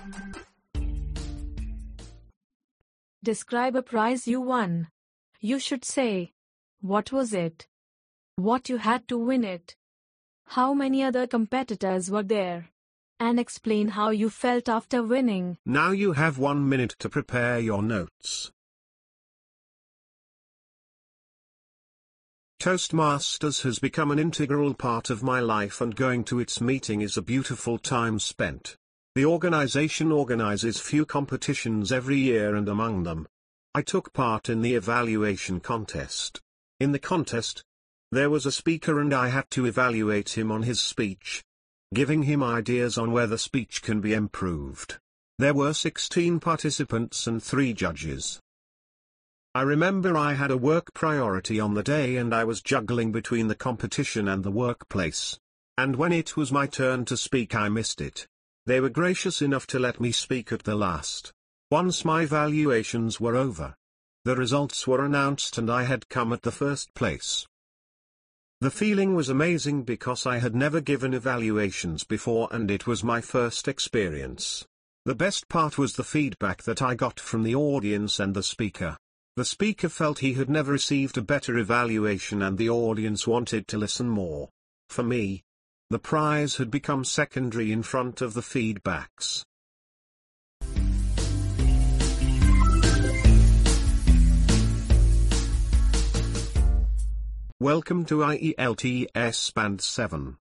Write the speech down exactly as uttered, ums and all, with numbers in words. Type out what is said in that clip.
Describe a prize you won. You should say, what was it? What you had to win it? How many other competitors were there? And explain how you felt after winning. Now you have one minute to prepare your notes. Toastmasters has become an integral part of my life, and going to its meeting is a beautiful time spent. The organization organizes few competitions every year, and among them, I took part in the evaluation contest. In the contest, there was a speaker and I had to evaluate him on his speech, giving him ideas on where the speech can be improved. There were sixteen participants and three judges. I remember I had a work priority on the day and I was juggling between the competition and the workplace. And when it was my turn to speak, I missed it. They were gracious enough to let me speak at the last. Once my evaluations were over, the results were announced and I had come at the first place. The feeling was amazing because I had never given evaluations before and it was my first experience. The best part was the feedback that I got from the audience and the speaker. The speaker felt he had never received a better evaluation and the audience wanted to listen more. For me, the prize had become secondary in front of the feedbacks. Welcome to I E L T S Band seven.